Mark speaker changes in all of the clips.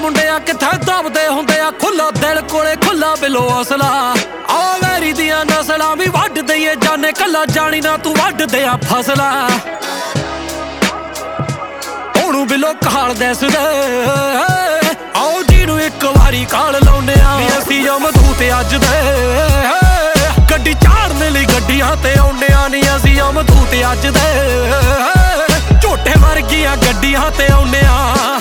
Speaker 1: ਮੁੰਡਿਆਂ ਕਿੱਥੇ ਦਬਦੇ ਹੁੰਦੇ ਆ ਖੁੱਲਾ ਦਿਲ ਕੋਲੇ ਖੁੱਲਾ ਬਿਲੋ ਅਸਲਾ ਆ ਵੈਰੀ ਦੀਆਂ ਨਸਲਾਂ ਵੀ ਵੱਢ ਦਈਏ ਜਾਨੇ ਕੱਲਾ ਜਾਣੀ ਨਾ ਤੂੰ ਵੱਢਦੇ ਆ ਫਸਲਾ ਉਹਨੂੰ ਬਿਲੋ ਕਾਲ ਦੱਸਦੇ ਆਓ ਜੀ ਨੂੰ ਇੱਕ ਵਾਰੀ ਕਾਲ ਲਾਉਂਦੇ ਆ ਅਸੀਂ ਅਮਦੂਤ ਅੱਜ ਦੇ ਗੱਡੀ ਚਾੜਨ ਲਈ ਗੱਡੀਆਂ ਤੇ ਆਉਂਦੇ ਆ ਨੀ ਅਸੀਂ ਅਮਦੂਤ ਅੱਜ ਦੇ ਝੋਟੇ ਵਰਗੀਆਂ ਗੱਡੀਆਂ ਤੇ ਆਉਂਦੇ ਆ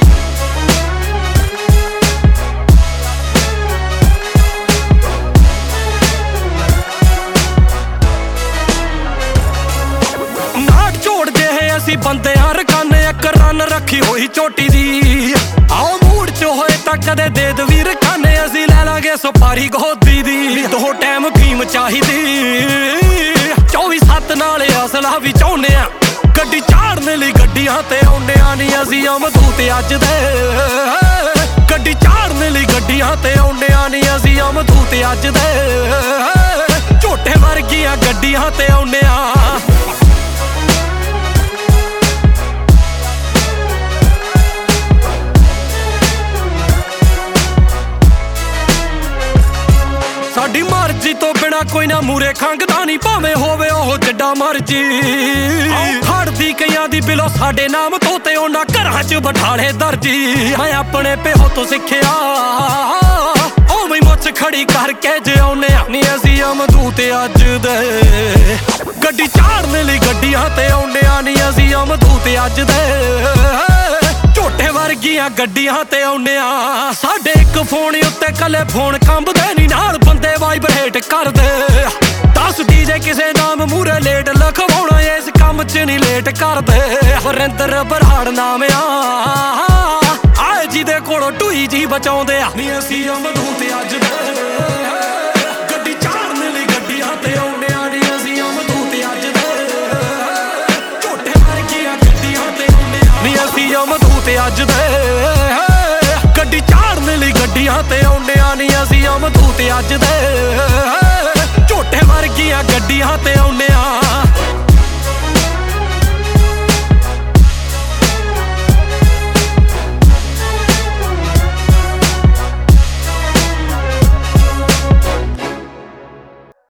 Speaker 1: ਅਸੀਂ ਬੰਦੇ ਆ ਰਕਾਨੇ ਇੱਕ ਰਨ ਰੱਖੀ ਹੋਈ ਚੋਟੀ ਦੀ ਆਓ ਮੂਡ ਚ ਹੋਏ ਤਾਂ ਕਦੇ ਦੇ ਦਵੀ ਰਕਾਨੇ ਅਸੀਂ ਲੈ ਲਾਂਗੇ ਸੁਪਾਰੀ ਗੋਦੀ ਦੀ ਦੋ ਟਾਈਮ ਫੀਮ ਚਾਹੀਦੀ 24/7 ਨਾਲ ਅਸਲਾ ਵੀ ਚਾਹੁੰਦੇ ਆ ਗੱਡੀ ਚਾੜਨ ਲਈ ਗੱਡੀਆਂ ਤੇ ਆਉਂਦੇ ਆ ਨੀ ਅਸੀਂ ਅਮਦੂਤ ਅੱਜ ਦੇ ਗੱਡੀ ਚਾੜਨ ਲਈ ਗੱਡੀਆਂ ਤੇ ਆਉਂਦੇ ਆ ਨੀ ਅਸੀਂ ਅਮਦੂਤ ਅੱਜ ਦੇ ਝੋਟੇ ਵਰਗੀਆਂ ਗੱਡੀਆਂ ਤੇ ਆਉਂਦੇ ਆ ਸਾਡੀ ਮਰਜ਼ੀ ਤੋਂ ਬਿਨਾ ਕੋਈ ਨਾ ਮੂਰੇ ਖੰਗਦਾ ਨਹੀਂ ਭਾਵੇਂ ਹੋਵੇ ਉਹ ਜਿੱਡਾ ਮਰਜ਼ੀ ਖੜਦੀ ਕਈਆਂ ਦੀ ਬਿਲੋ ਸਾਡੇ ਨਾਮ ਤੋਂ ਤੇ ਉਹਨਾਂ ਘਰਾਂ 'ਚ ਬਿਠਾਲੇ ਦਰਜੀ ਮੈਂ ਆਪਣੇ ਪਿਓ ਤੋਂ ਸਿੱਖਿਆ ਉਵੇਂ ਮੁੱਛ ਖੜੀ ਕਰਕੇ ਜਿਉਂਦੇ ਆ ਨੀ ਅਸੀਂ ਅਮਦੂਤ ਅੱਜ ਦੇ ਗੱਡੀ ਚਾੜਨ ਲਈ ਗੱਡੀਆਂ ਤੇ ਆਉਂਦੇ ਆ ਨੀ ਅਸੀਂ ਅਮਦੂਤ ਅੱਜ ਦੇ ਝੋਟੇ ਵਰਗੀਆਂ ਗੱਡੀਆਂ ਤੇ ਆਉਂਦੇ ਆ ਸਾਡੇ ਇੱਕ ਫੋਨ ਉੱਤੇ ਕੱਲੇ ਫੋਨ ਕੰਬਦੇ ਨੀ ਨਾਲ ਬੰਦੇ ਵਾਈਬਰੇਟ ਕਰਦੇ 10 ਡੀਜੇ ਕਿਸੇ ਨਾਮ ਮੂਰੇ ਲੇਟ ਲਖਵਾਉਣਾ ਇਸ ਕੰਮ 'ਚ ਨੀ ਲੇਟ ਕਰਦੇ ਵਰਿੰਦਰ ਬਰਾੜ ਨਾਮ ਆਏ ਜਿਹਦੇ ਕੋਲੋਂ ਢੂਈ ਜੀ ਬਚਾਉਂਦੇ ਆ ਨੀ ਅਸੀਂ ਅਮਦੂਤ ਅੱਜ ਦੇ ਗੱਡੀ ਚਾੜਨ ਲਈ ਗੱਡੀਆਂ ਤੇ ਆਉਂਦੇ ਆ ਨੀ ਅਸੀਂ ਅਮਦੂਤ ਅੱਜ ਦੇ ਝੋਟੇ ਵਰਗੀਆਂ ਗੱਡੀਆਂ ਤੇ ਆਉਂਦੇ ਆ ਨੀ ਅਸੀਂ ਅਮਦੂਤ ਅੱਜ ਦੇ ਗੱਡੀ ਚਾੜਨ ਲਈ ਗੱਡੀਆਂ ਤੇ ਆਉਂਦੇ ਆ ਨੀ ਅਸੀਂ ਅਮਦੂਤ ਅੱਜ ਦੇ ਝੋਟੇ ਵਰਗੀਆਂ ਗੱਡੀਆਂ ਤੇ ਆਉਂਦੇ ਆ